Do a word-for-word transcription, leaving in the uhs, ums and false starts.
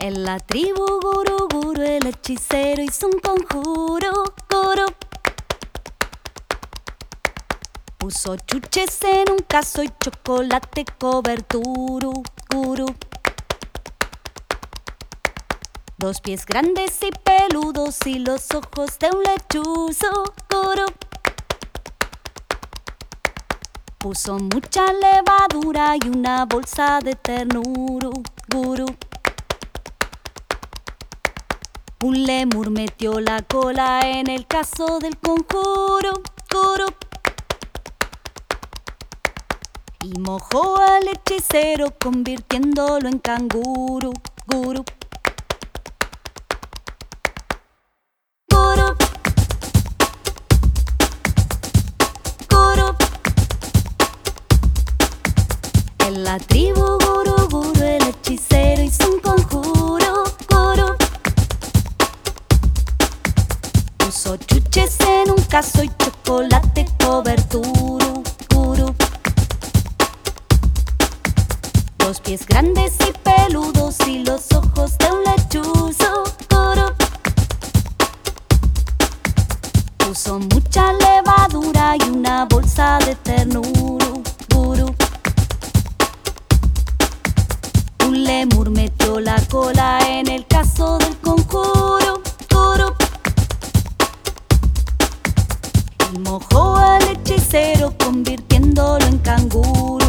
En la tribu Guru Guru el hechicero hizo un conjuro, Guru. Puso chuches en un caso y chocolate coberturo, Guru. Dos pies grandes y peludos y los ojos de un lechuzo, Guru. Puso mucha levadura y una bolsa de ternuro, Guru. Un lemur metió la cola en el caso del conjuro, Guru. Y mojó al hechicero convirtiéndolo en canguro, Guru. Guru. Guru. En la tribu Guru Guru el hechicero hizo un conjuro, Guru. Puso chuches en un caso y chocolate coberturo, Guru. Dos pies grandes y peludos y los ojos de un lechuzo, Guru. Puso mucha levadura y una bolsa de ternuro, Guru. Un lemur metió la cola en el caso del conjuro, Guru. Y mojó al hechicero convirtiéndolo en canguro.